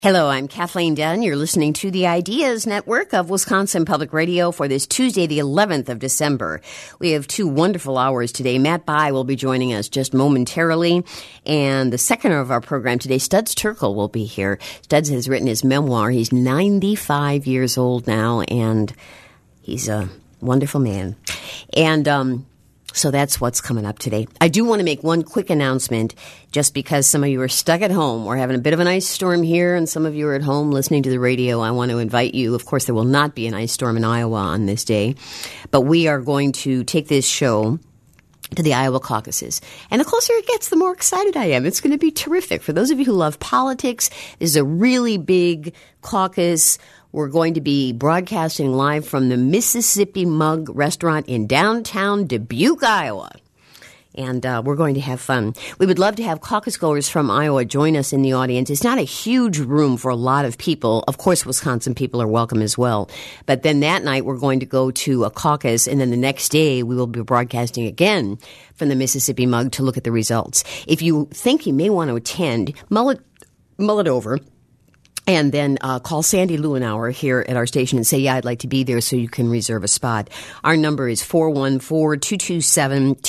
Hello, I'm Kathleen Dunn. You're listening to the Ideas Network of Wisconsin Public Radio for this Tuesday, the 11th of December. We have two wonderful hours today. Matt Bai will be joining us just momentarily. And the second of our program today, Studs Terkel, will be here. Studs has written his memoir. He's 95 years old now, and he's a wonderful man. And so that's what's coming up today. I do want to make one quick announcement, just because some of you are stuck at home. We're having a bit of an ice storm here, and some of you are at home listening to the radio. I want to invite you. Of course, there will not be an ice storm in Iowa on this day, but we are going to take this show to the Iowa caucuses. And the closer it gets, the more excited I am. It's going to be terrific. For those of you who love politics, this is a really big caucus. We're going to be broadcasting live from the Mississippi Mug restaurant in downtown Dubuque, Iowa. And we're going to have fun. We would love to have caucus goers from Iowa join us in the audience. It's not a huge room for a lot of people. Of course, Wisconsin people are welcome as well. But then that night, we're going to go to a caucus, and then the next day, we will be broadcasting again from the Mississippi Mug to look at the results. If you think you may want to attend, mull it over. And then call Sandy Lewinauer here at our station and say, yeah, I'd like to be there, so you can reserve a spot. Our number is 414-227-2040,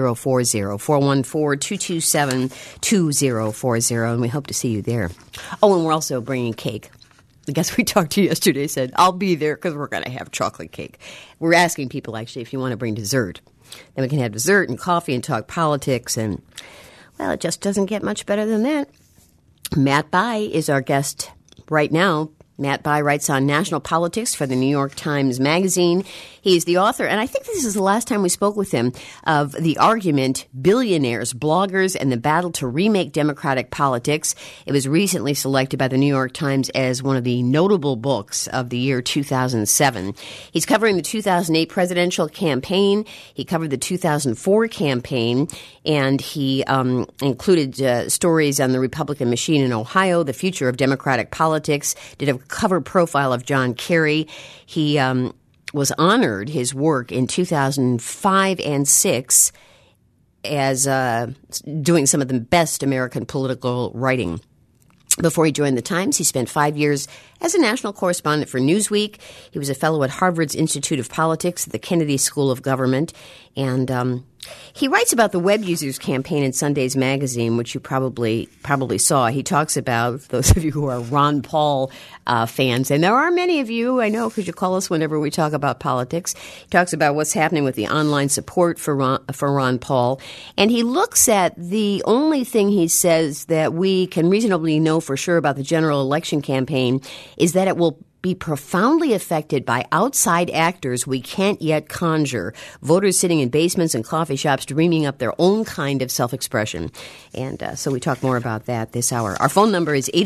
414-227-2040, and we hope to see you there. Oh, and we're also bringing cake. The guest we talked to yesterday said, I'll be there because we're going to have chocolate cake. We're asking people, actually, if you want to bring dessert. Then we can have dessert and coffee and talk politics, and, well, it just doesn't get much better than that. Matt Bai is our guest right now. Matt Bai writes on national politics for the New York Times Magazine. He's the author, and I think this is the last time we spoke with him, of The Argument, Billionaires, Bloggers, and the Battle to Remake Democratic Politics. It was recently selected by the New York Times as one of the notable books of the year 2007. He's covering the 2008 presidential campaign. He covered the 2004 campaign, and he included stories on the Republican machine in Ohio, the future of Democratic politics, did a cover profile of John Kerry. He was honored, his work, in 2005 and 6 as doing some of the best American political writing. Before he joined the Times, he spent 5 years as a national correspondent for Newsweek. He was a fellow at Harvard's Institute of Politics at the Kennedy School of Government, and he writes about the Web Users Campaign in Sunday's Magazine, which you probably saw. He talks about, those of you who are Ron Paul fans, and there are many of you, I know, because you call us whenever we talk about politics. He talks about what's happening with the online support for Ron Paul, and he looks at the only thing he says that we can reasonably know for sure about the general election campaign is that it will be profoundly affected by outside actors we can't yet conjure, voters sitting in basements and coffee shops dreaming up their own kind of self-expression. And so we talk more about that this hour. Our phone number is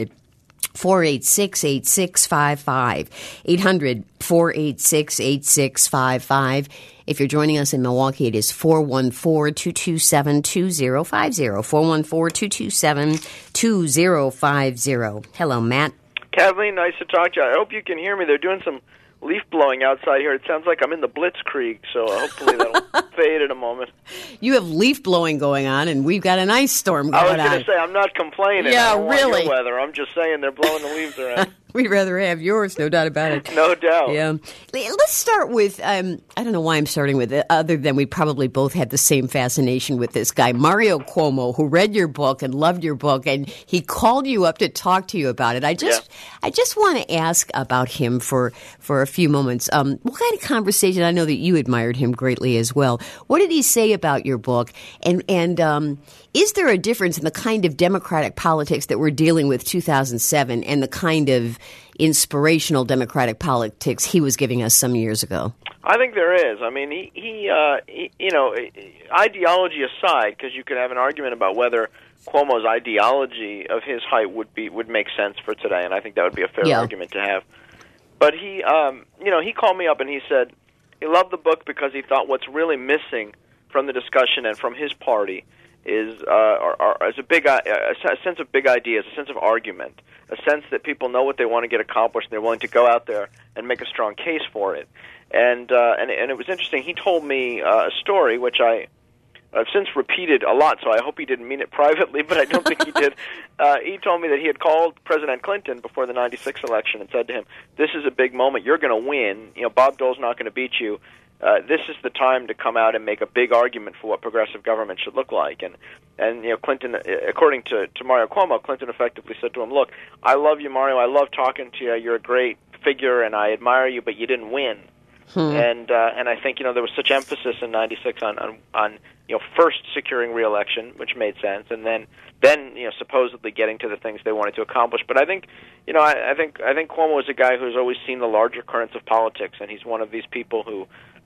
800-486-8655, 800-486-8655. If you're joining us in Milwaukee, it is 414-227-2050, 414-227-2050. Hello, Matt. Kathleen, nice to talk to you. I hope you can hear me. They're doing some leaf blowing outside here. It sounds like I'm in the Blitzkrieg, so hopefully that'll fade in a moment. You have leaf blowing going on, and we've got an ice storm going on. I was going to say, I'm not complaining. Yeah, I don't really. want your weather. I'm just saying they're blowing the leaves around. We'd rather have yours, no doubt about it. No doubt. Yeah. Let's start with, I don't know why I'm starting with it, other than we probably both had the same fascination with this guy, Mario Cuomo, who read your book and loved your book, and he called you up to talk to you about it. I just want to ask about him for a few moments. What kind of conversation? I know that you admired him greatly as well. What did he say about your book? And is there a difference in the kind of democratic politics that we're dealing with 2007 and the kind of inspirational democratic politics he was giving us some years ago? I think there is. I mean, he you know, ideology aside, because you could have an argument about whether Cuomo's ideology of his height would make sense for today, and I think that would be a fair argument to have. But he, you know, he called me up and he said he loved the book because he thought what's really missing from the discussion and from his party is a sense of big ideas, a sense of argument, a sense that people know what they want to get accomplished and they're willing to go out there and make a strong case for it. And it was interesting. He told me a story which I I've since repeated a lot, so I hope he didn't mean it privately, but I don't think he did. He told me that he had called President Clinton before the '96 election and said to him, "This is a big moment. You're going to win. Bob Dole's not going to beat you. This is the time to come out and make a big argument for what progressive government should look like." And Clinton, according to Mario Cuomo, Clinton effectively said to him, "Look, I love you, Mario. I love talking to you. You're a great figure, and I admire you, but you didn't win." And I think there was such emphasis in '96 on first securing re-election, which made sense, and then supposedly getting to the things they wanted to accomplish. But I think I think Cuomo is a guy who's always seen the larger currents of politics, and he's one of these people who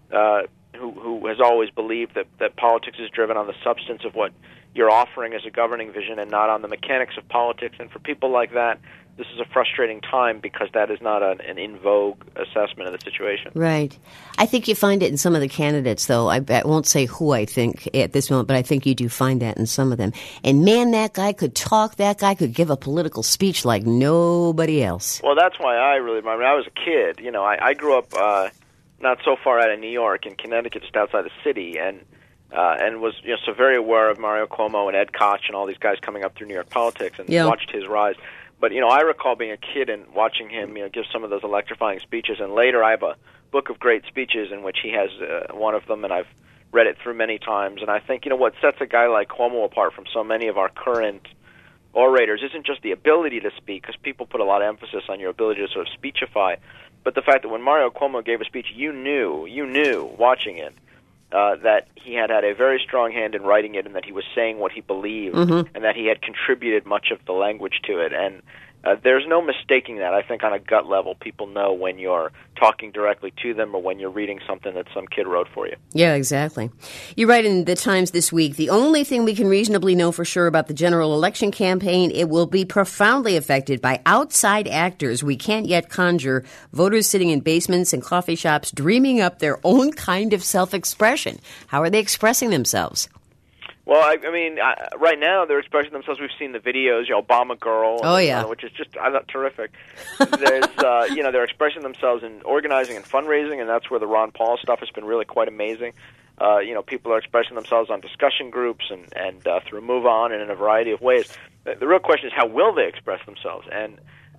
has always believed that politics is driven on the substance of what you're offering as a governing vision and not on the mechanics of politics. And for people like that, this is a frustrating time because that is not an in vogue assessment of the situation. Right. I think you find it in some of the candidates, though. I won't say who I think at this moment, but I think you do find that in some of them. And man, that guy could talk. That guy could give a political speech like nobody else. Well, that's why I really admire him. I was a kid. I grew up not so far out of New York, in Connecticut, just outside the city, and was so very aware of Mario Cuomo and Ed Koch and all these guys coming up through New York politics and watched his rise. But, I recall being a kid and watching him, give some of those electrifying speeches. And later I have a book of great speeches in which he has one of them, and I've read it through many times. And I think, what sets a guy like Cuomo apart from so many of our current orators isn't just the ability to speak, because people put a lot of emphasis on your ability to sort of speechify, but the fact that when Mario Cuomo gave a speech, you knew watching it, that he had a very strong hand in writing it, and that he was saying what he believed, and that he had contributed much of the language to it. And there's no mistaking that. I think on a gut level, people know when you're talking directly to them or when you're reading something that some kid wrote for you. Yeah, exactly. You write in the Times this week, the only thing we can reasonably know for sure about the general election campaign, it will be profoundly affected by outside actors we can't yet conjure, voters sitting in basements and coffee shops dreaming up their own kind of self-expression. How are they expressing themselves? Well, I mean, right now they're expressing themselves. We've seen the videos, Obama Girl, which is just I thought terrific. There's, they're expressing themselves in organizing and fundraising, and that's where the Ron Paul stuff has been really quite amazing. People are expressing themselves on discussion groups and through Move On and in a variety of ways. The real question is, how will they express themselves? And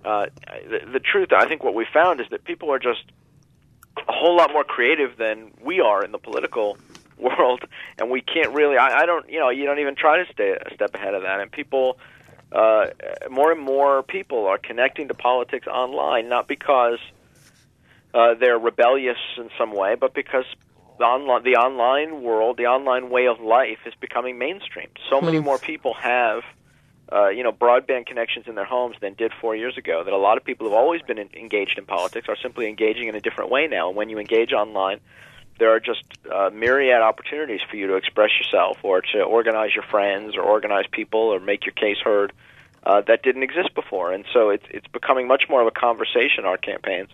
the truth, I think, what we found is that people are just a whole lot more creative than we are in the political world, and we can't really. You don't even try to stay a step ahead of that. And people, more and more people are connecting to politics online, not because they're rebellious in some way, but because the online world, the online way of life, is becoming mainstream. So many more people have broadband connections in their homes than did 4 years ago, that a lot of people who have always been engaged in politics are simply engaging in a different way now. And when you engage online, there are just myriad opportunities for you to express yourself or to organize your friends or organize people or make your case heard that didn't exist before. And so it's becoming much more of a conversation, our campaigns.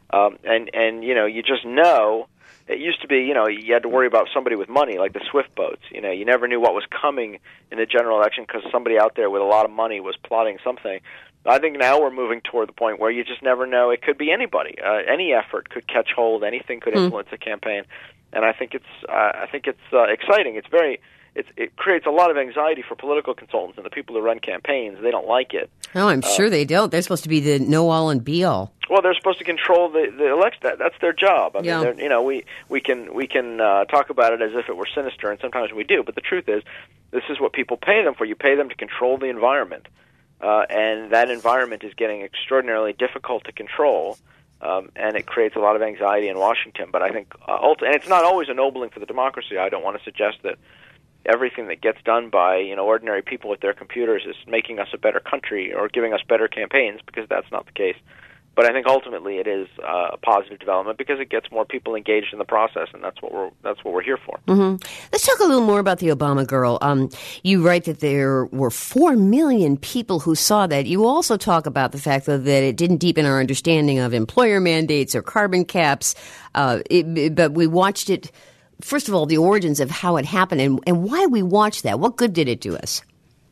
You just know. It used to be, you had to worry about somebody with money, like the Swift boats. You never knew what was coming in the general election because somebody out there with a lot of money was plotting something. I think now we're moving toward the point where you just never know. It could be anybody. Any effort could catch hold. Anything could influence a campaign. And I think it's exciting. It creates a lot of anxiety for political consultants and the people who run campaigns. They don't like it. Oh, I'm sure they don't. They're supposed to be the know-all and be-all. Well, they're supposed to control the election. That's their job. I mean, we can talk about it as if it were sinister, and sometimes we do. But the truth is, this is what people pay them for. You pay them to control the environment, and that environment is getting extraordinarily difficult to control, and it creates a lot of anxiety in Washington. But I think, and it's not always ennobling for the democracy. I don't want to suggest that everything that gets done by ordinary people with their computers is making us a better country or giving us better campaigns, because that's not the case. But I think ultimately it is a positive development because it gets more people engaged in the process, and that's what we're here for. Mm-hmm. Let's talk a little more about the Obama Girl. You write that there were 4 million people who saw that. You also talk about the fact, though, that it didn't deepen our understanding of employer mandates or carbon caps, but we watched it. First of all, the origins of how it happened and why we watched that. What good did it do us?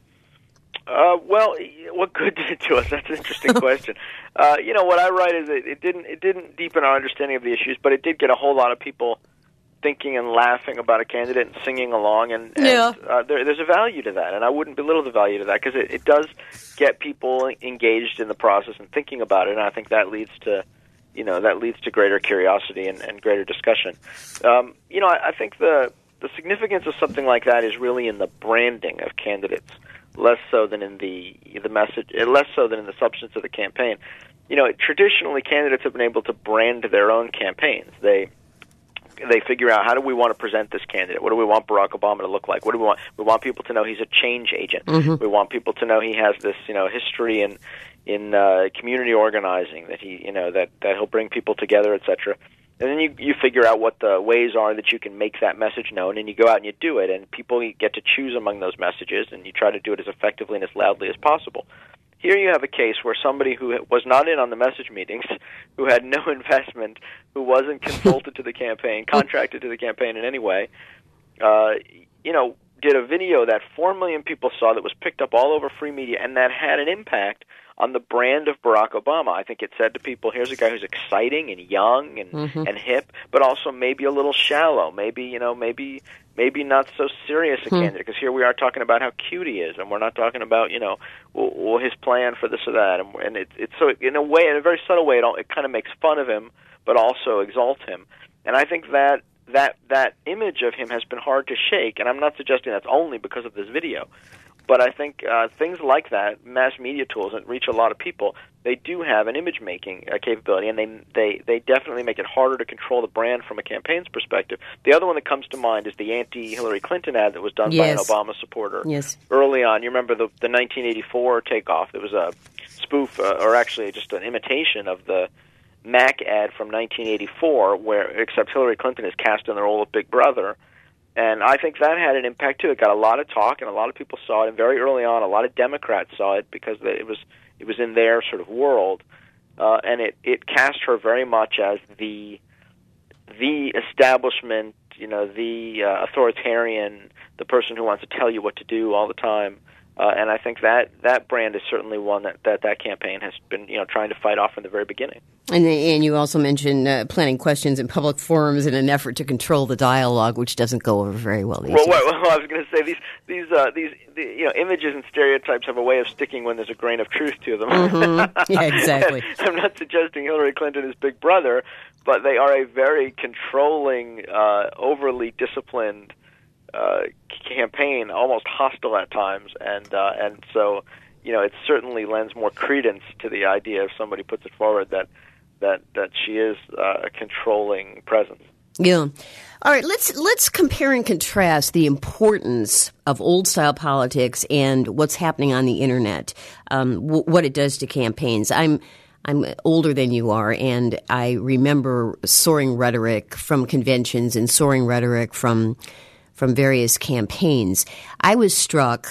Well, what good did it do us? That's an interesting question. What I write is it didn't deepen our understanding of the issues, but it did get a whole lot of people thinking and laughing about a candidate and singing along, and there's a value to that, and I wouldn't belittle the value to that, because it does get people engaged in the process and thinking about it, and I think that leads to greater curiosity and greater discussion. I think the significance of something like that is really in the branding of candidates, less so than in the message, less so than in the substance of the campaign. Traditionally, candidates have been able to brand their own campaigns. They figure out, how do we want to present this candidate? What do we want Barack Obama to look like? What do we want? We want people to know he's a change agent. Mm-hmm. We want people to know he has this, history in community organizing, that that he'll bring people together, etc. And then you figure out what the ways are that you can make that message known, and you go out and you do it, and people get to choose among those messages, and you try to do it as effectively and as loudly as possible. Here you have a case where somebody who was not in on the message meetings, who had no investment, who wasn't consulted to the campaign, contracted to the campaign in any way, did a video that 4 million people saw, that was picked up all over free media, and that had an impact on the brand of Barack Obama. I think it said to people, here's a guy who's exciting and young and hip, but also maybe a little shallow, maybe not so serious a candidate, because here we are talking about how cute he is, and we're not talking about, his plan for this or that. And it's so, in a way, in a very subtle way, it kind of makes fun of him, but also exalts him. And I think that image of him has been hard to shake, and I'm not suggesting that's only because of this video. But I think things like that, mass media tools that reach a lot of people, they do have an image-making capability, and they definitely make it harder to control the brand from a campaign's perspective. The other one that comes to mind is the anti-Hillary Clinton ad that was done by an Obama supporter early on. You remember the 1984 takeoff. It was a spoof, or actually just an imitation of the Mac ad from 1984, except Hillary Clinton is cast in the role of Big Brother. And I think that had an impact too. It got a lot of talk, and a lot of people saw it. And very early on, a lot of Democrats saw it because it was in their sort of world, and it cast her very much as the establishment, the authoritarian, the person who wants to tell you what to do all the time. And I think that brand is certainly one that campaign has been trying to fight off from the very beginning. And you also mentioned planting questions in public forums in an effort to control the dialogue, which doesn't go over very well these days. Well, I was going to say these images and stereotypes have a way of sticking when there's a grain of truth to them. Mm-hmm. Yeah, exactly. I'm not suggesting Hillary Clinton is Big Brother, but they are a very controlling, overly disciplined campaign, almost hostile at times, and so it certainly lends more credence to the idea, if somebody puts it forward, that she is a controlling presence. Yeah. All right. Let's compare and contrast the importance of old style politics and what's happening on the internet. What it does to campaigns. I'm older than you are, and I remember soaring rhetoric from conventions and soaring rhetoric from various campaigns. I was struck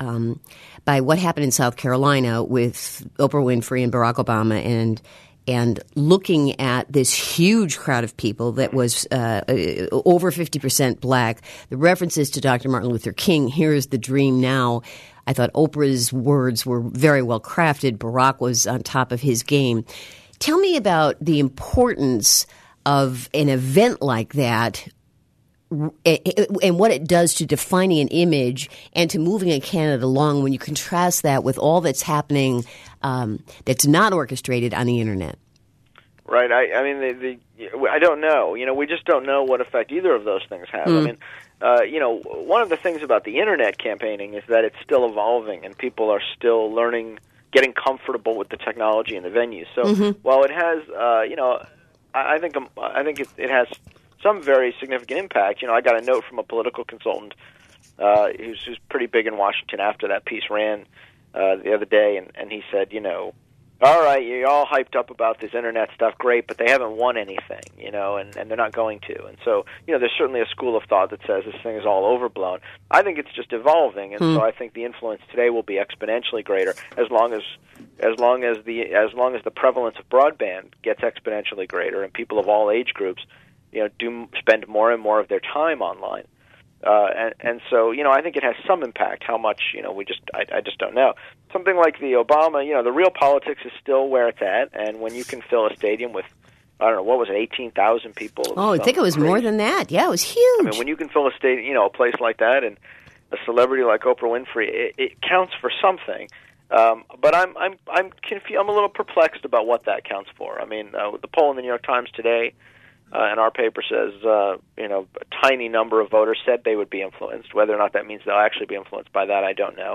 by what happened in South Carolina with Oprah Winfrey and Barack Obama, and looking at this huge crowd of people that was over 50% black. The references to Dr. Martin Luther King, here is the dream now. I thought Oprah's words were very well crafted. Barack was on top of his game. Tell me about the importance of an event like that and what it does to defining an image and to moving a candidate along when you contrast that with all that's happening that's not orchestrated on the internet. Right. I mean, I don't know. We just don't know what effect either of those things have. I mean, one of the things about the internet campaigning is that it's still evolving, and people are still learning, getting comfortable with the technology and the venues. So while it has, I think it has some very significant impact. I got a note from a political consultant who's pretty big in Washington after that piece ran the other day, and he said, all right, you're all hyped up about this internet stuff, great, but they haven't won anything, and they're not going to. And so, there's certainly a school of thought that says this thing is all overblown. I think it's just evolving, and so I think the influence today will be exponentially greater as long as the prevalence of broadband gets exponentially greater, and people of all age groups do spend more and more of their time online. And so, I think it has some impact. How much, I just don't know. Something like the Obama, the real politics is still where it's at, and when you can fill a stadium with I don't know, what was it, 18,000 people? Oh, I think it was more than that. Yeah, it was huge. I mean, when you can fill a a place like that, and a celebrity like Oprah Winfrey, it counts for something. But I'm confused. I'm a little perplexed about what that counts for. I mean, the poll in the New York Times today, in our paper says, a tiny number of voters said they would be influenced. Whether or not that means they'll actually be influenced by that, I don't know.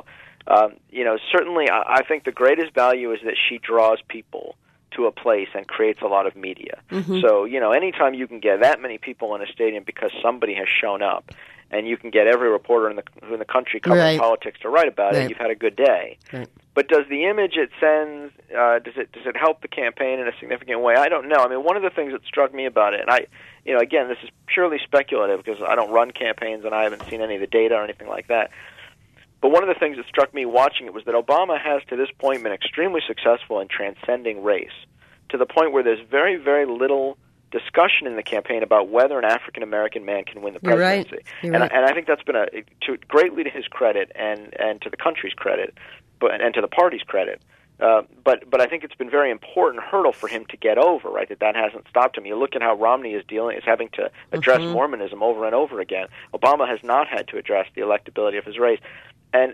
Certainly, I think the greatest value is that she draws people to a place and creates a lot of media. Mm-hmm. So, anytime you can get that many people in a stadium because somebody has shown up, and you can get every reporter in the country covering politics to write about it, you've had a good day. Right. But does the image it sends, does it help the campaign in a significant way? I don't know. I mean, one of the things that struck me about it, and again, this is purely speculative because I don't run campaigns and I haven't seen any of the data or anything like that. But one of the things that struck me watching it was that Obama has to this point been extremely successful in transcending race to the point where there's very, very little discussion in the campaign about whether an African-American man can win the presidency. You're right. And I think that's been greatly to his credit and to the country's credit, and to the party's credit. But I think it's been a very important hurdle for him to get over, right? That hasn't stopped him. You look at how Romney is having to address Mormonism over and over again. Obama has not had to address the electability of his race. And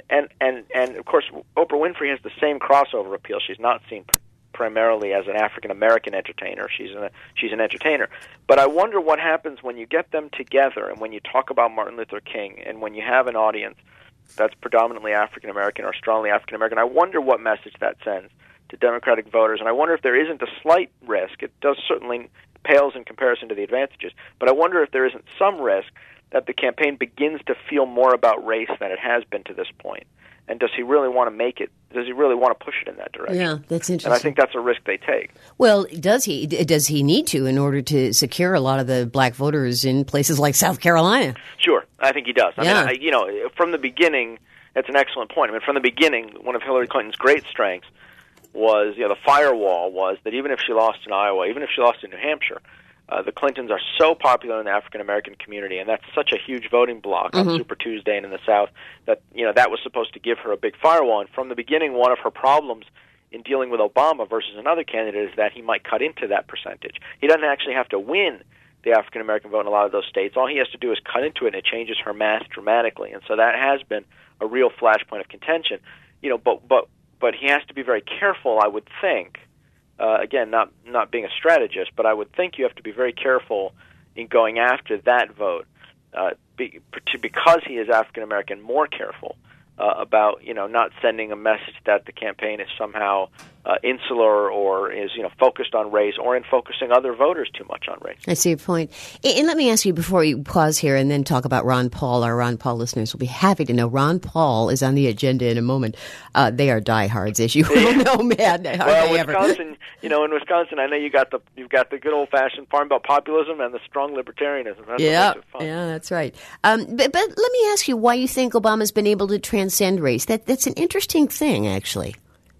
of course, Oprah Winfrey has the same crossover appeal. She's not seen primarily as an African-American entertainer. She's an entertainer. But I wonder what happens when you get them together and when you talk about Martin Luther King and when you have an audience that's predominantly African-American or strongly African-American. I wonder what message that sends to Democratic voters, and I wonder if there isn't a slight risk. It does certainly pales in comparison to the advantages, but I wonder if there isn't some risk that the campaign begins to feel more about race than it has been to this point. And does he really want to make it? Does he really want to push it in that direction? Yeah, that's interesting. And I think that's a risk they take. Well, does he? Does he need to in order to secure a lot of the black voters in places like South Carolina? Sure, I think he does. I mean, from the beginning, that's an excellent point. I mean, from the beginning, one of Hillary Clinton's great strengths was, the firewall was that even if she lost in Iowa, even if she lost in New Hampshire, the Clintons are so popular in the African-American community, and that's such a huge voting bloc on Super Tuesday and in the South that, that was supposed to give her a big firewall. And from the beginning, one of her problems in dealing with Obama versus another candidate is that he might cut into that percentage. He doesn't actually have to win the African-American vote in a lot of those states. All he has to do is cut into it, and it changes her math dramatically. And so that has been a real flashpoint of contention. But he has to be very careful, I would think. Again, not being a strategist, but I would think you have to be very careful in going after that vote because he is African American. More careful about not sending a message that the campaign is somehow insular or is focused on race or in focusing other voters too much on race. I see your point. And let me ask you before we pause here and then talk about Ron Paul. Our Ron Paul listeners will be happy to know Ron Paul is on the agenda in a moment. They are diehards, as you well know, man. Well, Wisconsin, in Wisconsin, I know you've got the good old fashioned Farm Belt populism and the strong libertarianism. That's yeah, that's right. But let me ask you why you think Obama's been able to transcend race. That's an interesting thing, actually.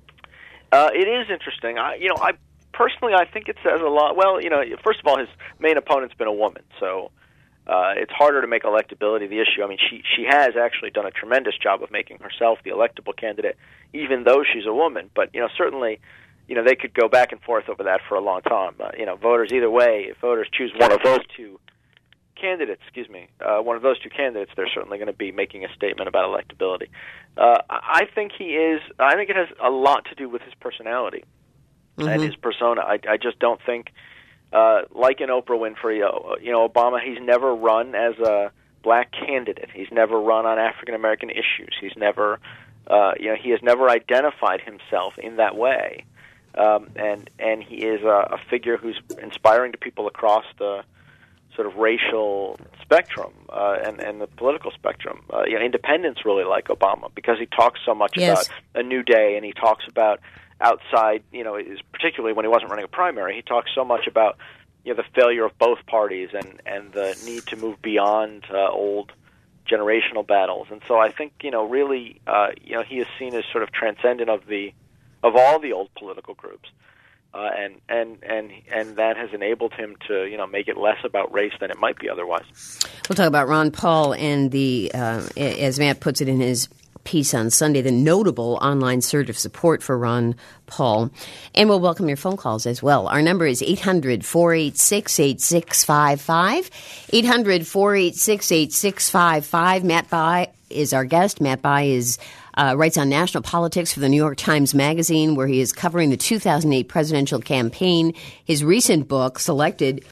It is interesting. I personally think it says a lot. Well, first of all, his main opponent's been a woman, so it's harder to make electability the issue. I mean, she has actually done a tremendous job of making herself the electable candidate, even though she's a woman. But certainly, they could go back and forth over that for a long time. Voters either way, if voters choose one of those two candidates, they're certainly going to be making a statement about electability. I think it has a lot to do with his personality and his persona. I just don't think, like in Oprah Winfrey, Obama, he's never run as a black candidate. He's never run on African American issues. He's never, he has never identified himself in that way. And he is a figure who's inspiring to people across the sort of racial spectrum and the political spectrum. Independents really like Obama because he talks so much about a new day, and he talks about outside, particularly when he wasn't running a primary, he talks so much about the failure of both parties and the need to move beyond old generational battles. And so I think, really, he is seen as sort of transcendent of all the old political groups. And that has enabled him to make it less about race than it might be otherwise. We'll talk about Ron Paul and the as Matt puts it in his piece on Sunday, the notable online surge of support for Ron Paul. And we'll welcome your phone calls as well. Our number is 800-486-8655. 800-486-8655. Matt Bai is our guest. Matt Bai is writes on national politics for the New York Times Magazine, where he is covering the 2008 presidential campaign. His recent book, selected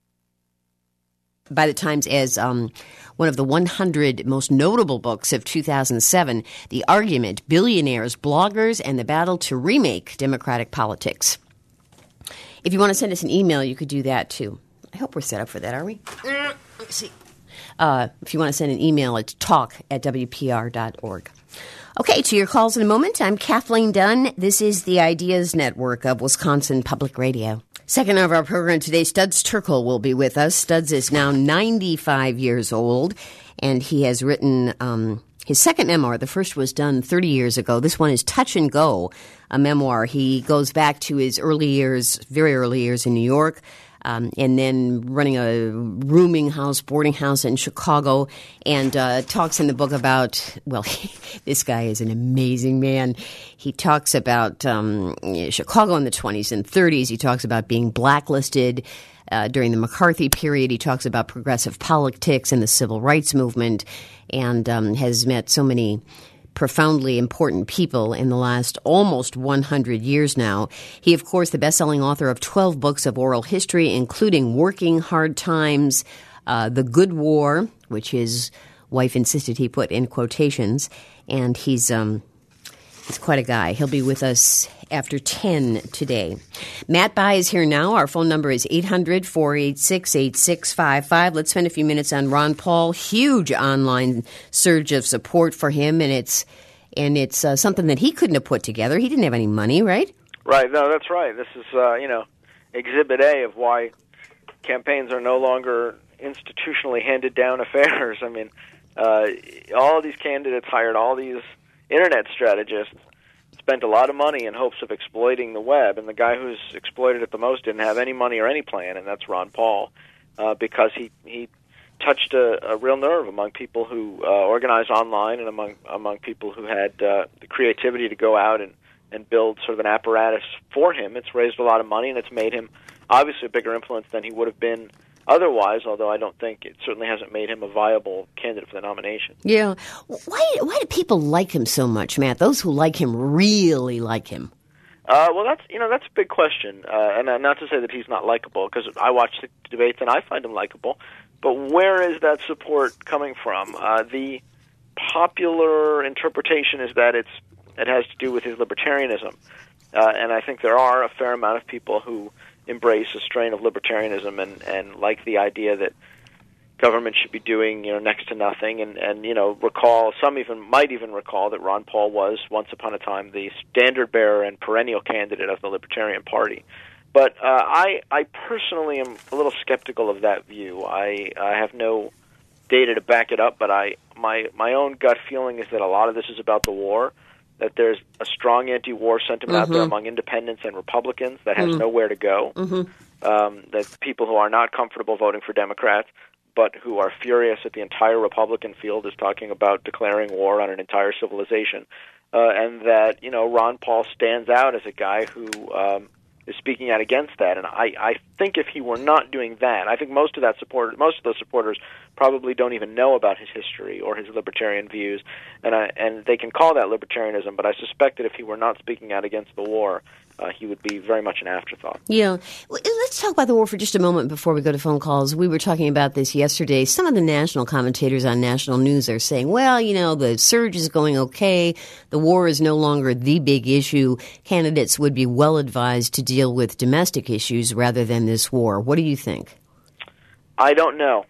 by the Times as one of the 100 most notable books of 2007, The Argument, Billionaires, Bloggers, and the Battle to Remake Democratic Politics. If you want to send us an email, you could do that, too. I hope we're set up for that, are we? Let me see. If you want to send an email, it's talk@wpr.org. Okay, to your calls in a moment. I'm Kathleen Dunn. This is the Ideas Network of Wisconsin Public Radio. Second of our program today, Studs Terkel will be with us. Studs is now 95 years old, and he has written his second memoir. The first was done 30 years ago. This one is Touch and Go, a memoir. He goes back to his early years, very early years in New York, and then running a boarding house in Chicago, and talks in the book about, well, this guy is an amazing man. He talks about Chicago in the 20s and 30s. He talks about being blacklisted during the McCarthy period. He talks about progressive politics and the civil rights movement, and has met so many profoundly important people in the last almost 100 years now. He, of course, the best-selling author of 12 books of oral history, including Working Hard Times, The Good War, which his wife insisted he put in quotations, and he's quite a guy. He'll be with us after 10 today. Matt Bai is here now. Our phone number is 800-486-8655. Let's spend a few minutes on Ron Paul. Huge online surge of support for him, and it's something that he couldn't have put together. He didn't have any money, right? Right. No, that's right. This is, Exhibit A of why campaigns are no longer institutionally handed down affairs. I mean, all of these candidates hired all these internet strategists, spent a lot of money in hopes of exploiting the web, and the guy who's exploited it the most didn't have any money or any plan, and that's Ron Paul, because he touched a real nerve among people who organize online, and among people who had the creativity to go out and build sort of an apparatus for him. It's raised a lot of money, and it's made him obviously a bigger influence than he would have been otherwise, although I don't think it certainly hasn't made him a viable candidate for the nomination. Yeah. Why do people like him so much, Matt? Those who like him really like him. Well, that's a big question, and not to say that he's not likable, because I watch the debates and I find him likable. But where is that support coming from? The popular interpretation is that it has to do with his libertarianism, and I think there are a fair amount of people who embrace a strain of libertarianism and like the idea that government should be doing next to nothing, and recall, some might even recall that Ron Paul was once upon a time the standard bearer and perennial candidate of the Libertarian Party. But I personally am a little skeptical of that view. I have no data to back it up, but my own gut feeling is that a lot of this is about the war, that there's a strong anti-war sentiment out there among independents and Republicans that has nowhere to go, that people who are not comfortable voting for Democrats but who are furious that the entire Republican field is talking about declaring war on an entire civilization, and that Ron Paul stands out as a guy who is speaking out against that. And I think if he were not doing that, I think most of those supporters probably don't even know about his history or his libertarian views, and they can call that libertarianism. But I suspect that if he were not speaking out against the war, he would be very much an afterthought. Yeah. Let's talk about the war for just a moment before we go to phone calls. We were talking about this yesterday. Some of the national commentators on national news are saying, well, the surge is going okay. The war is no longer the big issue. Candidates would be well advised to deal with domestic issues rather than this war. What do you think? I don't know.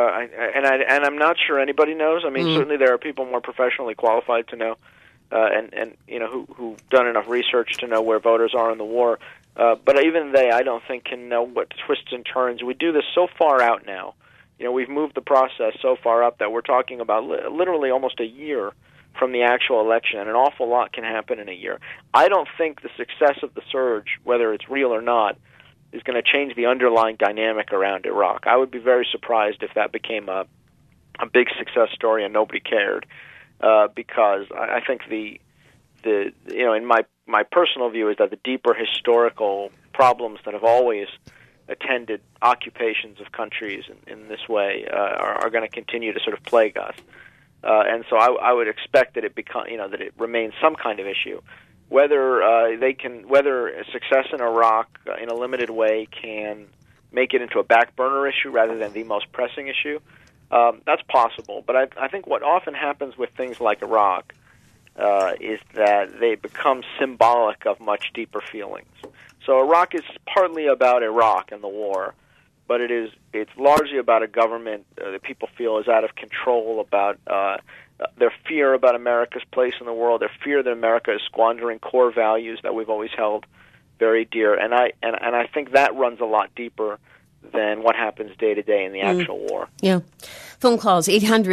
And I'm not sure anybody knows. I mean, certainly there are people more professionally qualified to know. And who've done enough research to know where voters are in the war. But even they, I don't think, can know what twists and turns. We do this so far out now. We've moved the process so far up that we're talking about literally almost a year from the actual election, and an awful lot can happen in a year. I don't think the success of the surge, whether it's real or not, is going to change the underlying dynamic around Iraq. I would be very surprised if that became a big success story and nobody cared. because I think the in my personal view is that the deeper historical problems that have always attended occupations of countries in this way are going to continue to sort of plague us, and so I would expect that that it remains some kind of issue. Whether whether a success in Iraq in a limited way can make it into a back burner issue rather than the most pressing issue, that's possible. But I think what often happens with things like Iraq is that they become symbolic of much deeper feelings. So Iraq is partly about Iraq and the war, but it's largely about a government that people feel is out of control, about their fear about America's place in the world, their fear that America is squandering core values that we've always held very dear, and I think that runs a lot deeper than what happens day to day in the actual war. Yeah. Phone calls,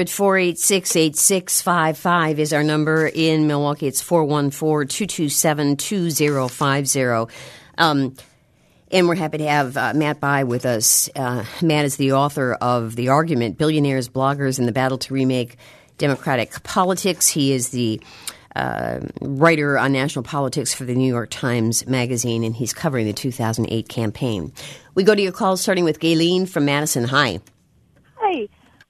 800-486-8655 is our number. In Milwaukee, it's 414-227-2050. And we're happy to have Matt Bai with us. Matt is the author of The Argument, Billionaires, Bloggers, and the Battle to Remake Democratic Politics. He is the writer on national politics for the New York Times Magazine, and he's covering the 2008 campaign. We go to your calls, starting with Gayleen from Madison. Hi. Hi.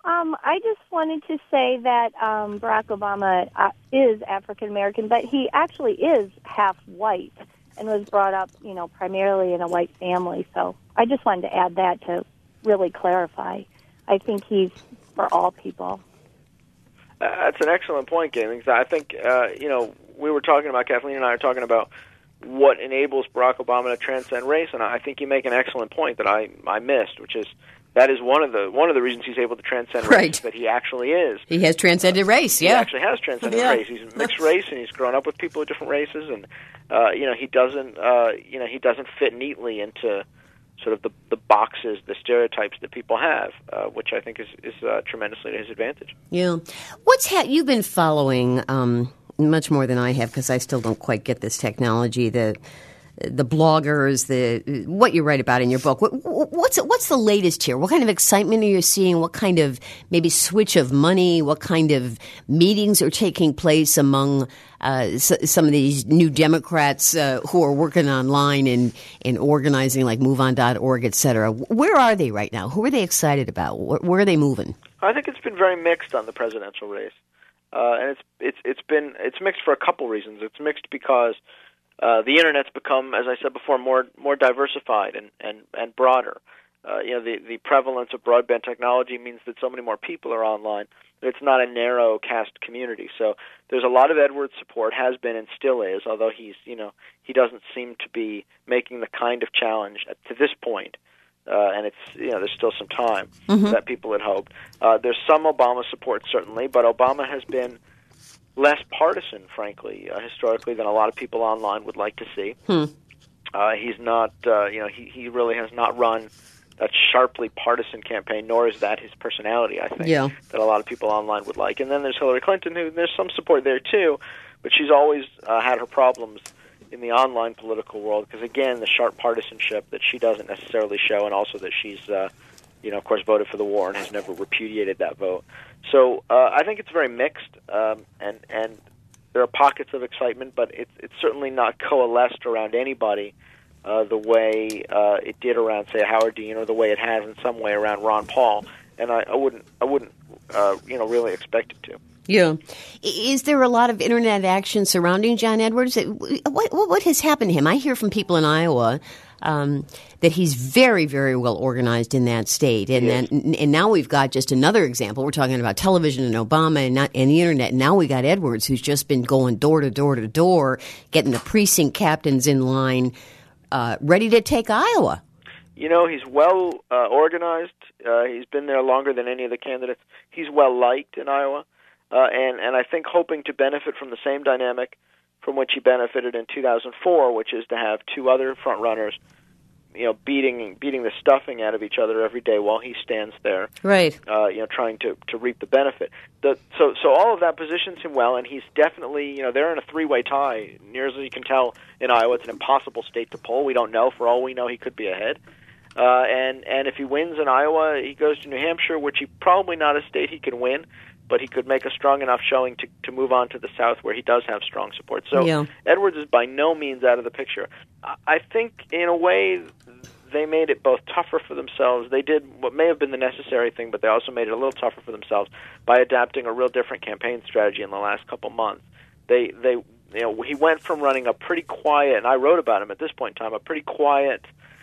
I just wanted to say that Barack Obama is African American, but he actually is half white and was brought up, primarily in a white family. So I just wanted to add that to really clarify. I think he's for all people. That's an excellent point, Gayleen. I think, we were talking about, Kathleen and I are talking about what enables Barack Obama to transcend race, and I think you make an excellent point that I missed, which is that is one of the reasons he's able to transcend race, that he actually is. He has transcended race, yeah. He actually has transcended race. He's mixed race, and he's grown up with people of different races, and he doesn't fit neatly into sort of the boxes, the stereotypes that people have, which I think is tremendously to his advantage. Yeah. You've been following much more than I have, because I still don't quite get this technology, the bloggers, what you write about in your book. What's the latest here? What kind of excitement are you seeing? What kind of maybe switch of money? What kind of meetings are taking place among some of these new Democrats who are working online and organizing, like MoveOn.org, et cetera? Where are they right now? Who are they excited about? Where are they moving? I think it's been very mixed on the presidential race, and it's mixed for a couple reasons. It's mixed because the Internet's become, as I said before, more diversified and broader. The prevalence of broadband technology means that so many more people are online. It's not a narrow caste community. So there's a lot of Edwards support, has been and still is, although he doesn't seem to be making the kind of challenge to this point. And it's there's still some time that people had hoped. There's some Obama support certainly, but Obama has been less partisan, frankly, historically, than a lot of people online would like to see. He's not, he really has not run that sharply partisan campaign, nor is that his personality, I think, that a lot of people online would like. And then there's Hillary Clinton, who there's some support there too, but she's always had her problems in the online political world because, again, the sharp partisanship that she doesn't necessarily show, and also that she's, of course, voted for the war and has never repudiated that vote. So I think it's very mixed, and there are pockets of excitement, but it's certainly not coalesced around anybody the way it did around, say, Howard Dean, or the way it has in some way around Ron Paul. And I wouldn't really expect it to. Yeah. Is there a lot of Internet action surrounding John Edwards? What has happened to him? I hear from people in Iowa that he's very, very well organized in that state. And now we've got just another example. We're talking about television and Obama and the Internet. And now we got Edwards, who's just been going door to door to door, getting the precinct captains in line, ready to take Iowa. He's well organized. He's been there longer than any of the candidates. He's well liked in Iowa. And I think hoping to benefit from the same dynamic from which he benefited in 2004, which is to have two other front runners, beating the stuffing out of each other every day while he stands there, right? Trying to reap the benefit. So all of that positions him well, and he's definitely, they're in a three-way tie. Near as you can tell in Iowa, it's an impossible state to poll. We don't know. For all we know, he could be ahead. And if he wins in Iowa, he goes to New Hampshire, which he probably not a state he can win. but he could make a strong enough showing to move on to the South, where he does have strong support. So Edwards is by no means out of the picture. I think, in a way, they made it both tougher for themselves. They did what may have been the necessary thing, but they also made it a little tougher for themselves by adapting a real different campaign strategy in the last couple months. He went from running a pretty quiet, and I wrote about him at this point in time, a pretty quiet,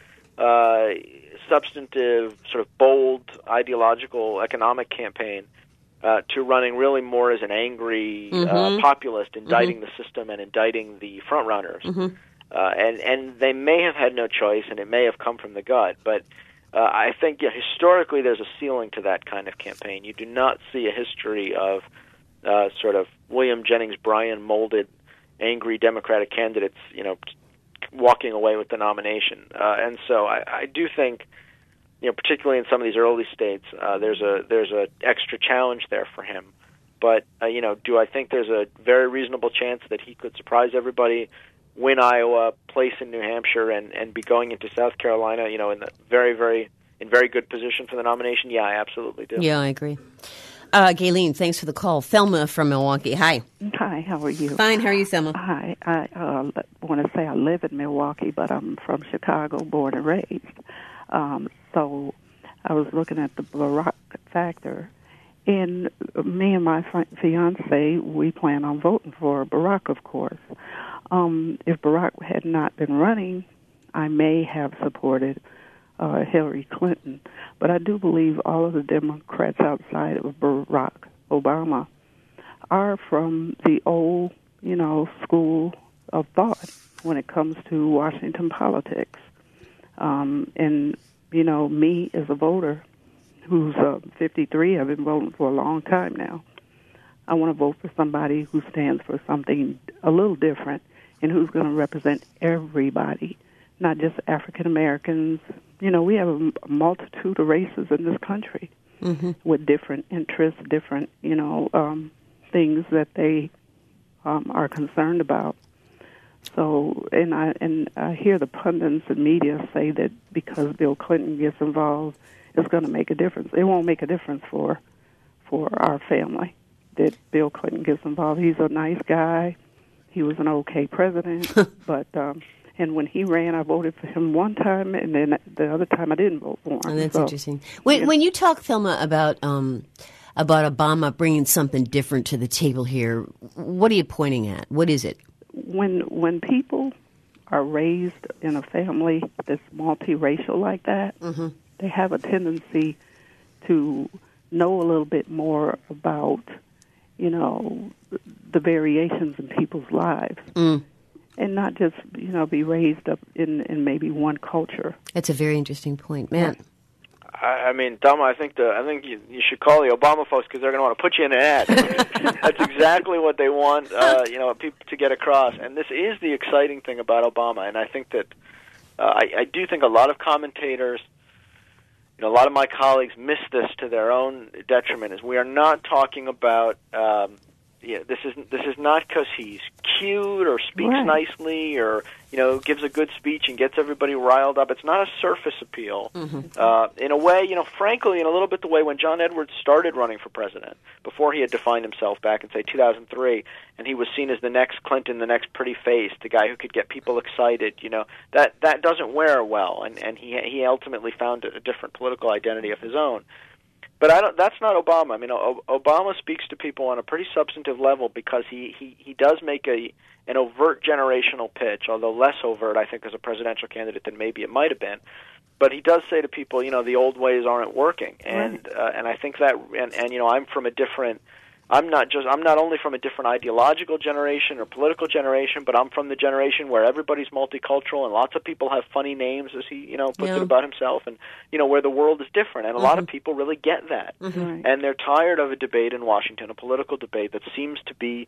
substantive, sort of bold, ideological, economic campaign, to running really more as an angry populist, indicting the system and indicting the frontrunners. And they may have had no choice, and it may have come from the gut. But I think historically there's a ceiling to that kind of campaign. You do not see a history of sort of William Jennings Bryan molded angry Democratic candidates, walking away with the nomination. And so I do think, particularly in some of these early states, there's a extra challenge there for him. But do I think there's a very reasonable chance that he could surprise everybody, win Iowa, place in New Hampshire, and be going into South Carolina, in the very good position for the nomination? Yeah, I absolutely do. Yeah, I agree. Gayleen, thanks for the call. Thelma from Milwaukee. Hi. Hi, how are you? Fine, how are you, Thelma? Hi, I want to say I live in Milwaukee, but I'm from Chicago, born and raised. So I was looking at the Barack factor, and me and my fiance, we plan on voting for Barack, of course. If Barack had not been running, I may have supported Hillary Clinton. But I do believe all of the Democrats outside of Barack Obama are from the old, school of thought when it comes to Washington politics. And, me as a voter who's 53, I've been voting for a long time now. I want to vote for somebody who stands for something a little different and who's going to represent everybody, not just African Americans. We have a multitude of races in this country with different interests, different, things that they are concerned about. So, and I hear the pundits and media say that because Bill Clinton gets involved, it's going to make a difference. It won't make a difference for our family that Bill Clinton gets involved. He's a nice guy. He was an okay president, but and when he ran, I voted for him one time, and then the other time I didn't vote for him. Oh, that's interesting. When you talk, Thelma, about Obama bringing something different to the table here, what are you pointing at? What is it? When people are raised in a family that's multiracial like that, they have a tendency to know a little bit more about, the variations in people's lives. And not just, be raised up in maybe one culture. That's a very interesting point, man. I mean, Thelma, I think you should call the Obama folks because they're going to want to put you in an ad. That's exactly what they want, people to get across. And this is the exciting thing about Obama. And I think that I do think a lot of commentators, a lot of my colleagues miss this to their own detriment. Is we are not talking about. This is not because he's cute or speaks nicely or gives a good speech and gets everybody riled up. It's not a surface appeal. In a way, frankly, in a little bit the way when John Edwards started running for president, before he had defined himself back in say 2003, and he was seen as the next Clinton, the next pretty face, the guy who could get people excited. That doesn't wear well, and he ultimately found a different political identity of his own. But that's not Obama. I mean, Obama speaks to people on a pretty substantive level because he does make an overt generational pitch, although less overt, I think, as a presidential candidate than maybe it might have been. But he does say to people, the old ways aren't working, and I think that, and I'm from a different. I'm not only from a different ideological generation or political generation, but I'm from the generation where everybody's multicultural and lots of people have funny names, as he puts it about himself, and where the world is different, and a lot of people really get that, and they're tired of a debate in Washington, a political debate that seems to be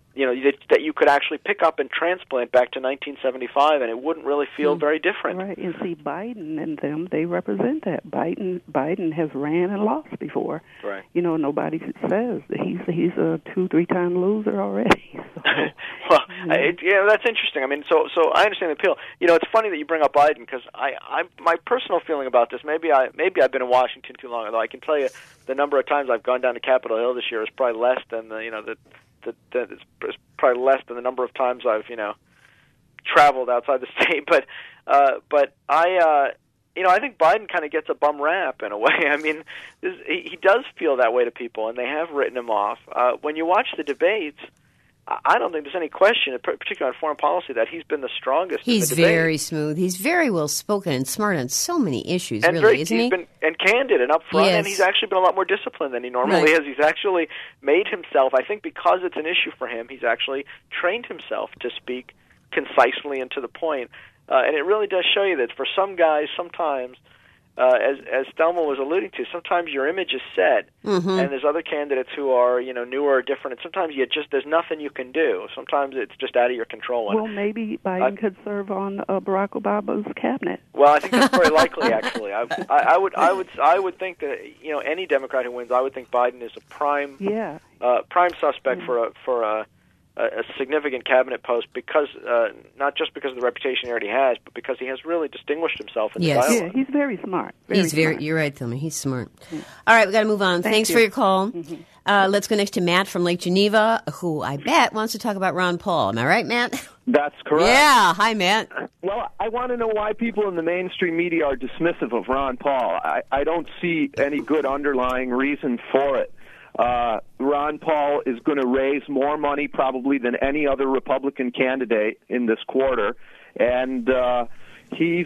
that you could actually pick up and transplant back to 1975, and it wouldn't really feel very different. Right, and see, Biden and them, they represent that. Biden has ran and lost before. Right. Nobody says that he's a 2-3-time loser already. So, well, that's interesting. I mean, so I understand the appeal. It's funny that you bring up Biden because my personal feeling about this. Maybe I've been in Washington too long. Although I can tell you the number of times I've gone down to Capitol Hill this year is probably less than it's probably less than the number of times I've traveled outside the state. But I think Biden kind of gets a bum rap in a way. I mean, he does feel that way to people, and they have written him off. When you watch the debates, I don't think there's any question, particularly on foreign policy, that he's been the strongest. He's in the debate. Very smooth. He's very well spoken and smart on so many issues, and really, isn't he? He's been candid and upfront, yes. and he's actually been a lot more disciplined than he normally is. He's actually made himself, I think because it's an issue for him, he's actually trained himself to speak concisely and to the point. And it really does show you that for some guys, sometimes, as Thelma was alluding to, sometimes your image is set, and there's other candidates who are, newer or different, and sometimes there's nothing you can do. Sometimes it's just out of your control. Well, maybe Biden could serve on Barack Obama's cabinet. Well, I think that's very likely, actually. I would think that any Democrat who wins, I would think Biden is a prime suspect for a significant cabinet post because not just because of the reputation he already has, but because he has really distinguished himself in the dialogue. Yeah, he's very smart. Smart. You're right, Thelma. He's smart. All right, we got to move on. Thanks for your call. Let's go next to Matt from Lake Geneva, who I bet wants to talk about Ron Paul. Am I right, Matt? That's correct. Yeah. Hi, Matt. Well, I want to know why people in the mainstream media are dismissive of Ron Paul. I don't see any good underlying reason for it. Ron Paul is going to raise more money probably than any other Republican candidate in this quarter, and he's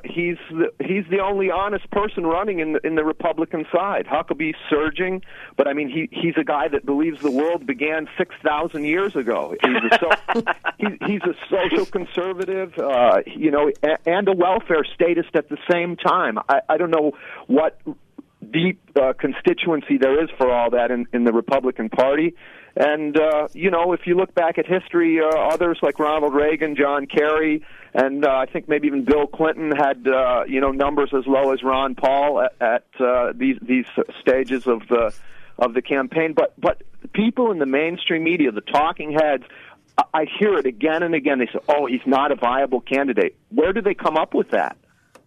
the only honest person running in the Republican side. Huckabee's surging, but I mean he's a guy that believes the world began 6,000 years ago. He's a social conservative, and a welfare statist at the same time. I don't know what deep constituency there is for all that in the Republican Party. And, if you look back at history, others like Ronald Reagan, John Kerry, and I think maybe even Bill Clinton had, numbers as low as Ron Paul at these stages of the campaign. But people in the mainstream media, the talking heads, I hear it again and again. They say, oh, he's not a viable candidate. Where do they come up with that?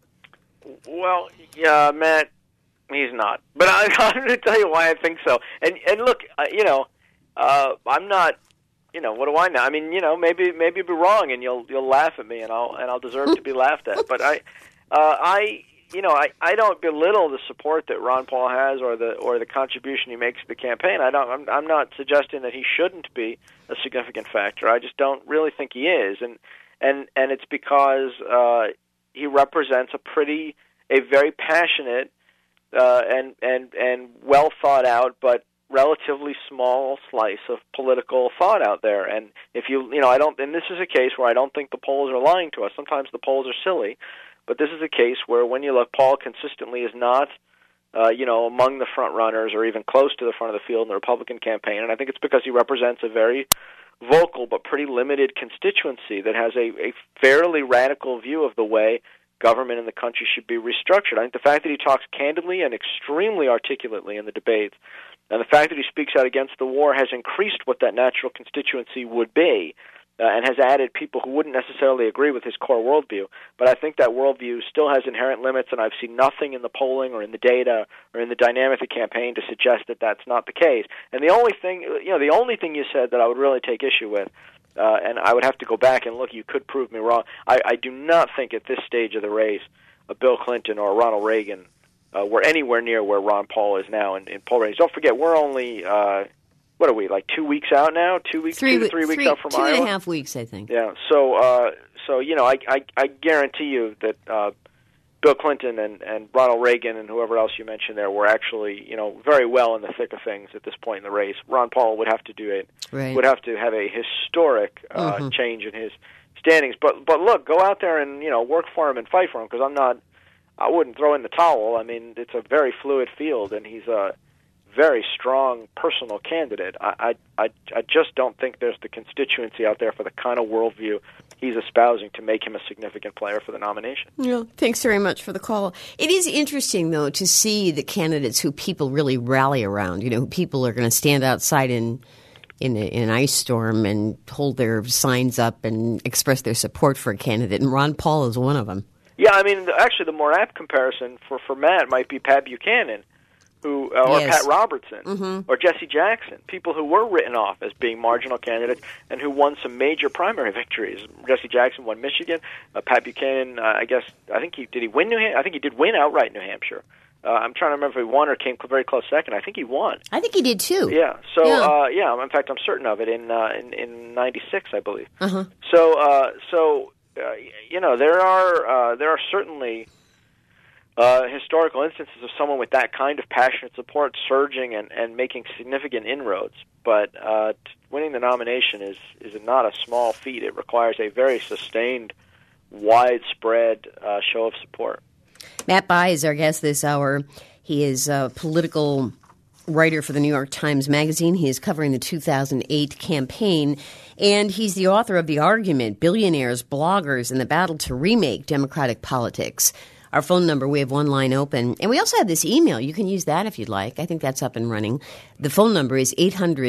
Well, yeah, Matt, he's not. But I'm going to tell you why I think so. And look, I'm not. What do I know? I mean, maybe you'll be wrong, and you'll laugh at me, and I'll deserve to be laughed at. But I don't belittle the support that Ron Paul has or the contribution he makes to the campaign. I'm not suggesting that he shouldn't be a significant factor. I just don't really think he is, and it's because he represents a very passionate and well thought out, but relatively small slice of political thought out there. And if and this is a case where I don't think the polls are lying to us. Sometimes the polls are silly, but this is a case where when you look, Paul consistently is not, among the front runners or even close to the front of the field in the Republican campaign. And I think it's because he represents a very vocal but pretty limited constituency that has a fairly radical view of the way government in the country should be restructured. I think the fact that he talks candidly and extremely articulately in the debates, and the fact that he speaks out against the war has increased what that natural constituency would be, and has added people who wouldn't necessarily agree with his core worldview. But I think that worldview still has inherent limits, and I've seen nothing in the polling or in the data or in the dynamic of the campaign to suggest that that's not the case. And the only thing you said that I would really take issue with, and I would have to go back and look, you could prove me wrong, I do not think at this stage of the race Bill Clinton or Ronald Reagan were anywhere near where Ron Paul is now in poll ratings. Don't forget, we're only, what are we, like 2 weeks out now? 2 weeks, 2 to 3 weeks out from Iowa? 2.5 weeks, I think. Yeah, so I guarantee you that Bill Clinton and Ronald Reagan and whoever else you mentioned there were actually, very well in the thick of things at this point in the race. Ron Paul would have to do it. Right. Would have to have a historic change in his standings. But look, go out there and work for him and fight for him, because I wouldn't throw in the towel. I mean, it's a very fluid field, and he's very strong personal candidate. I just don't think there's the constituency out there for the kind of worldview he's espousing to make him a significant player for the nomination. Yeah, thanks very much for the call. It is interesting, though, to see the candidates who people really rally around, who people are going to stand outside in an ice storm and hold their signs up and express their support for a candidate, and Ron Paul is one of them. Yeah, I mean, actually, the more apt comparison for Matt might be Pat Buchanan, or Pat Robertson, or Jesse Jackson, people who were written off as being marginal candidates and who won some major primary victories. Jesse Jackson won Michigan. Pat Buchanan, I think he win New Hampshire? I think he did win outright New Hampshire. I'm trying to remember if he won or came very close second. I think he won. I think he did too. Yeah. So in fact, I'm certain of it in '96, I believe. Uh-huh. So there are certainly historical instances of someone with that kind of passionate support surging and making significant inroads. But winning the nomination is not a small feat. It requires a very sustained, widespread show of support. Matt Bai is our guest this hour. He is a political writer for the New York Times Magazine. He is covering the 2008 campaign, and he's the author of The Argument, Billionaires, Bloggers, and the Battle to Remake Democratic Politics. Our phone number, we have one line open. And we also have this email. You can use that if you'd like. I think that's up and running. The phone number is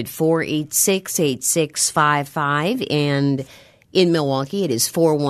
800-486-8655, and in Milwaukee, it is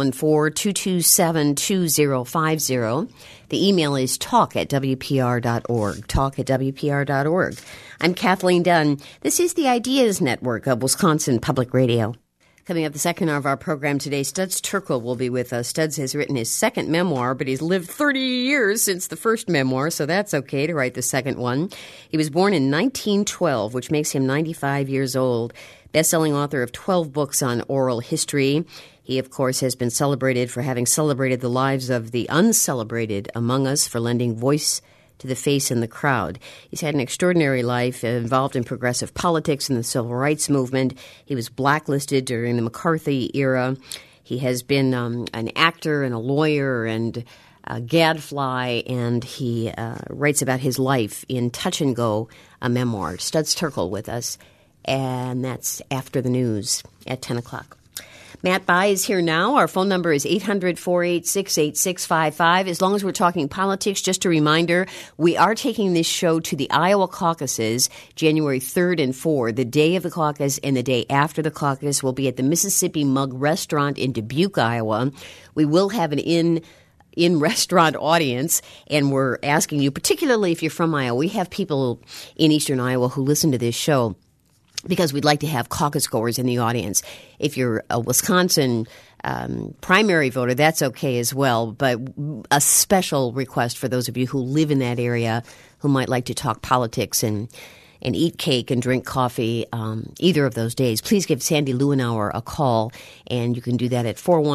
414-227-2050. The email is talk@WPR.org, talk@WPR.org. I'm Kathleen Dunn. This is the Ideas Network of Wisconsin Public Radio. Coming up the second hour of our program today, Studs Terkel will be with us. Studs has written his second memoir, but he's lived 30 years since the first memoir, so that's okay to write the second one. He was born in 1912, which makes him 95 years old. Best-selling author of 12 books on oral history. He, of course, has been celebrated for having celebrated the lives of the uncelebrated among us, for lending voice to the face in the crowd. He's had an extraordinary life, involved in progressive politics and the civil rights movement. He was blacklisted during the McCarthy era. He has been an actor and a lawyer and a gadfly, and he writes about his life in Touch and Go, a memoir. Studs Terkel with us, and that's after the news at 10 o'clock. Matt Bai is here now. Our phone number is 800-486-8655. As long as we're talking politics, just a reminder, we are taking this show to the Iowa caucuses, January 3rd and 4th. The day of the caucus and the day after the caucus will be at the Mississippi Mug Restaurant in Dubuque, Iowa. We will have an in-restaurant audience, and we're asking you, particularly if you're from Iowa, we have people in eastern Iowa who listen to this show, because we'd like to have caucus goers in the audience. If you're a Wisconsin primary voter, that's okay as well, but a special request for those of you who live in that area who might like to talk politics and eat cake and drink coffee either of those days. Please give Sandy Lewinauer a call, and you can do that at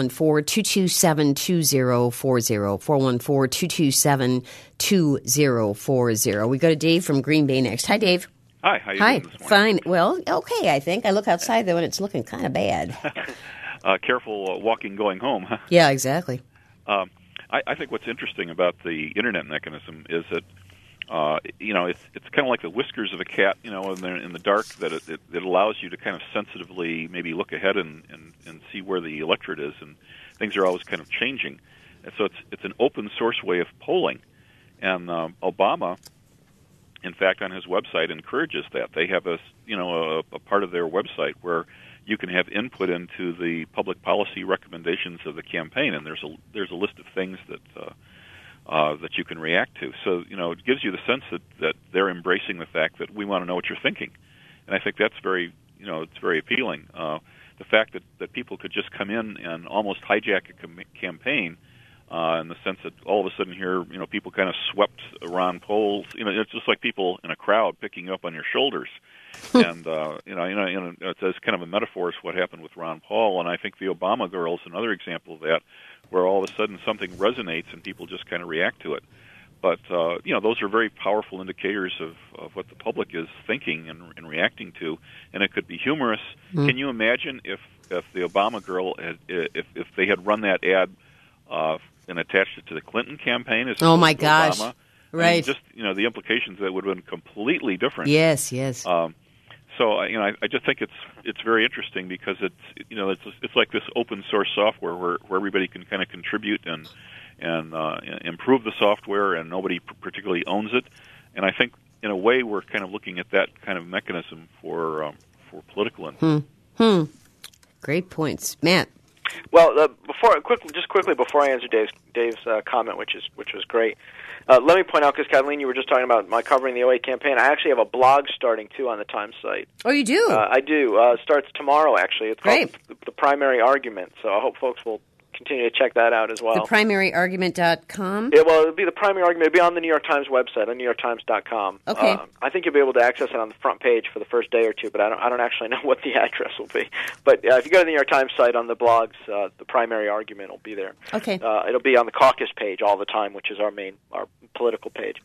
414-227-2040, 414-227-2040. We go to Dave from Green Bay next. Hi, Dave. Hi, how you doing this morning? Fine. Well, okay, I think. I look outside, though, and it's looking kind of bad. Careful walking going home. Yeah, exactly. I think what's interesting about the Internet mechanism is that, it's kind of like the whiskers of a cat, when they're in the dark, that it allows you to kind of sensitively maybe look ahead and see where the electorate is, and things are always kind of changing. And so it's an open source way of polling. And Obama, in fact, on his website encourages that. They have a part of their website where you can have input into the public policy recommendations of the campaign, and there's a list of things that you can react to. So it gives you the sense that they're embracing the fact that we want to know what you're thinking, and I think that's very it's very appealing. The fact that people could just come in and almost hijack a campaign. In the sense that all of a sudden here, people kind of swept Ron Paul's. It's just like people in a crowd picking you up on your shoulders, and it's kind of a metaphor is what happened with Ron Paul. And I think the Obama girl is another example of that, where all of a sudden something resonates and people just kind of react to it. But those are very powerful indicators of what the public is thinking and reacting to, and it could be humorous. Mm. Can you imagine if the Obama girl if they had run that ad and attached it to the Clinton campaign as oh my to gosh. Obama, Right. I mean, just the implications that would have been completely different. Yes. So I just think it's very interesting because it's like this open source software where everybody can kind of contribute and improve the software, and nobody particularly owns it. And I think in a way we're kind of looking at that kind of mechanism for political influence. Great points, Matt. Well, quickly before I answer Dave's comment, which was great. Let me point out, because Kathleen, you were just talking about my covering the 08 campaign. I actually have a blog starting too on the Times site. Oh, you do? I do. It starts tomorrow. Actually, it's great. Called the Primary Argument. So I hope folks will continue to check that out as well. ThePrimaryArgument.com? It'll be the Primary Argument. It'll be on the New York Times website, on NewYorkTimes.com. Okay. I think you'll be able to access it on the front page for the first day or two, but I don't actually know what the address will be. But if you go to the New York Times site on the blogs, the Primary Argument will be there. Okay. It'll be on the caucus page all the time, which is our political page.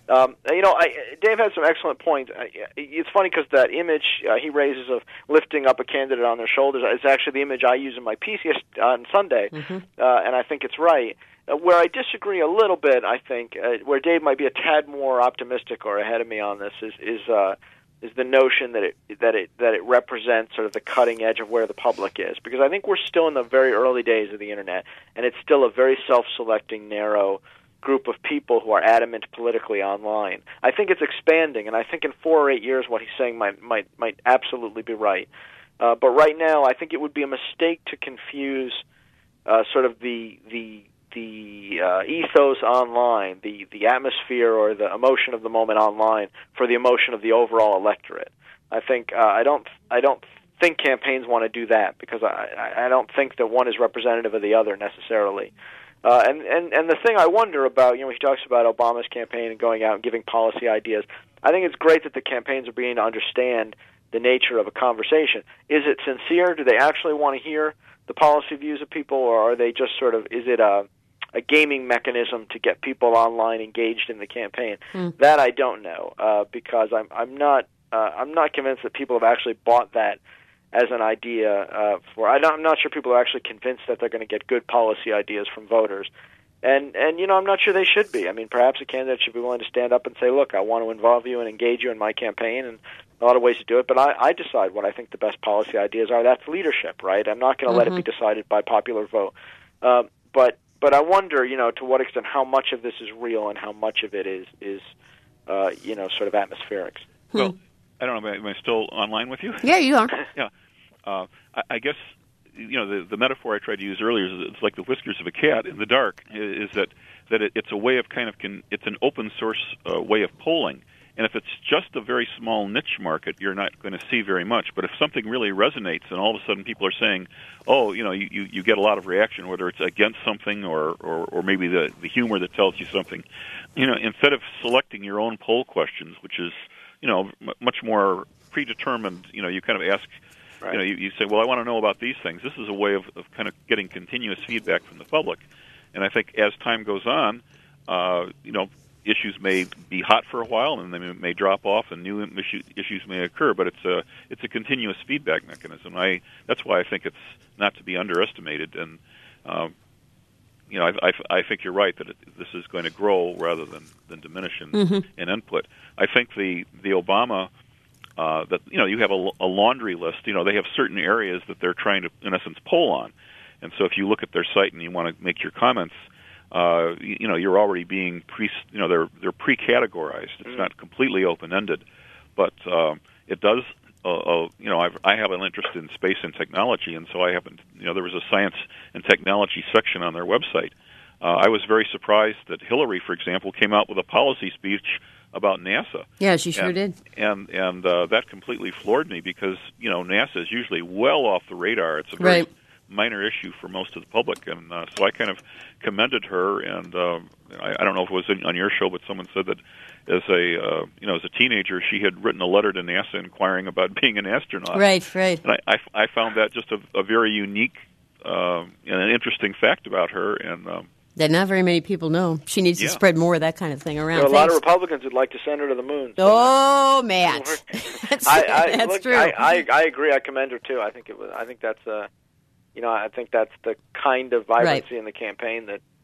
Dave had some excellent points. It's funny because that image he raises of lifting up a candidate on their shoulders is actually the image I use in my piece on Sunday, and I think it's right. Where I disagree a little bit, I think, where Dave might be a tad more optimistic or ahead of me on this, is the notion that it represents sort of the cutting edge of where the public is, because I think we're still in the very early days of the internet, and it's still a very self-selecting, narrow group of people who are adamant politically online. I think it's expanding, and I think in 4 or 8 years what he's saying might absolutely be right. But right now, I think it would be a mistake to confuse sort of the ethos online, the atmosphere or the emotion of the moment online for the emotion of the overall electorate. I think I don't think campaigns want to do that, because I don't think that one is representative of the other necessarily. And the thing I wonder about, he talks about Obama's campaign and going out and giving policy ideas. I think it's great that the campaigns are beginning to understand the nature of a conversation. Is it sincere? Do they actually want to hear the policy views of people, or are they just sort of, is it a gaming mechanism to get people online engaged in the campaign? That I don't know, because I'm not convinced that people have actually bought that as an idea. I'm not sure people are actually convinced that they're going to get good policy ideas from voters, and I'm not sure they should be. I mean, perhaps a candidate should be willing to stand up and say, "Look, I want to involve you and engage you in my campaign," and a lot of ways to do it. But I decide what I think the best policy ideas are. That's leadership, right? I'm not going to let it be decided by popular vote. But I wonder, to what extent how much of this is real and how much of it is sort of atmospheric. Well, I don't know. Am I still online with you? Yeah, you are. Yeah. I guess the metaphor I tried to use earlier is it's like the whiskers of a cat in the dark. Is that it's a way of it's an open source way of polling. And if it's just a very small niche market, you're not going to see very much. But if something really resonates, and all of a sudden people are saying, "Oh, you get a lot of reaction, whether it's against something or maybe the humor that tells you something." Instead of selecting your own poll questions, which is much more predetermined, you kind of ask. Right. You say, well, I want to know about these things. This is a way of kind of getting continuous feedback from the public. And I think as time goes on, issues may be hot for a while, and they may drop off, and new issues may occur. But it's a continuous feedback mechanism. That's why I think it's not to be underestimated. And I think you're right that this is going to grow rather than diminish in input. I think the Obama. That you have a laundry list. They have certain areas that they're trying to, in essence, poll on, and so if you look at their site and you want to make your comments, you're already being they're pre-categorized. It's not completely open-ended, but it does. I have an interest in space and technology, and so I happened. There was a science and technology section on their website. I was very surprised that Hillary, for example, came out with a policy speech about NASA. Yeah, she sure did. And that completely floored me, because NASA is usually well off the radar. It's a very minor issue for most of the public, and so I kind of commended her. And I don't know if it was on your show, but someone said that as a teenager, she had written a letter to NASA inquiring about being an astronaut. Right. And I found that just a very unique and an interesting fact about her, and. That not very many people know. She needs to spread more of that kind of thing around. There are a lot of Republicans who'd like to send her to the moon. So oh, Matt, that's true. I agree. I commend her too. I think that's I think that's the kind of vibrancy in the campaign that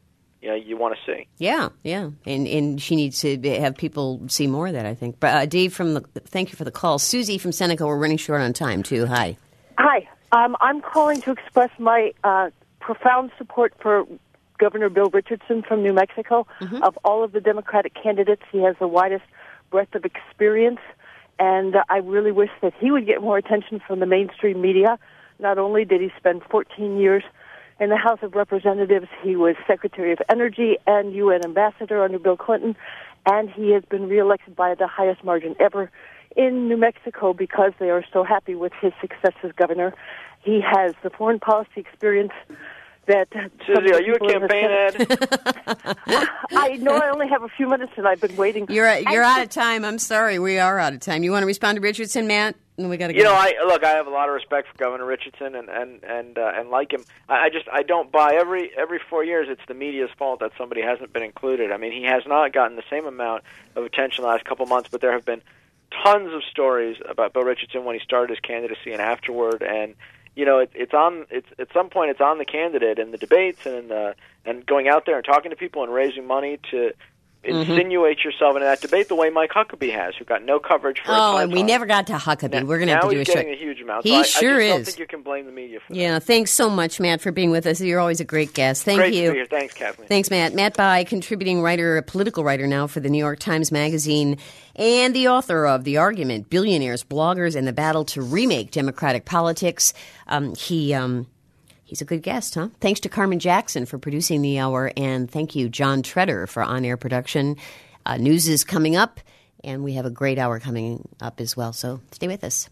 you want to see. Yeah, and she needs to have people see more of that, I think. But Dave, thank you for the call. Susie from Seneca, we're running short on time too. Hi. Hi, I'm calling to express my profound support for Governor Bill Richardson from New Mexico. Mm-hmm. Of all of the Democratic candidates, he has the widest breadth of experience, and I really wish that he would get more attention from the mainstream media. Not only did he spend 14 years in the House of Representatives, he was Secretary of Energy and UN Ambassador under Bill Clinton, and he has been reelected by the highest margin ever in New Mexico because they are so happy with his success as governor. He has the foreign policy experience that... Susie, are you a campaign ad? I know I only have a few minutes, and I've been waiting. You're out of time. I'm sorry. We are out of time. You want to respond to Richardson, Matt? And we got to go. I have a lot of respect for Governor Richardson and like him. I don't buy every 4 years it's the media's fault that somebody hasn't been included. I mean, he has not gotten the same amount of attention the last couple months, but there have been tons of stories about Bill Richardson when he started his candidacy and afterward, and at some point it's on the candidate in the debates and going out there and talking to people and raising money to insinuate yourself into that debate the way Mike Huckabee has, who got no coverage for and we never got to Huckabee. We're going to have to do a show. Now he's getting a huge amount. He sure is. I don't think you can blame the media for that. Yeah, thanks so much, Matt, for being with us. You're always a great guest. Thank Great you. to be here. Thanks, Kathleen. Thanks, Matt. Matt Bai, contributing writer, a political writer now for the New York Times Magazine, and the author of The Argument, Billionaires, Bloggers, and the Battle to Remake Democratic Politics. He's a good guest, huh? Thanks to Carmen Jackson for producing the hour, and thank you, John Treader, for on-air production. News is coming up, and we have a great hour coming up as well, so stay with us.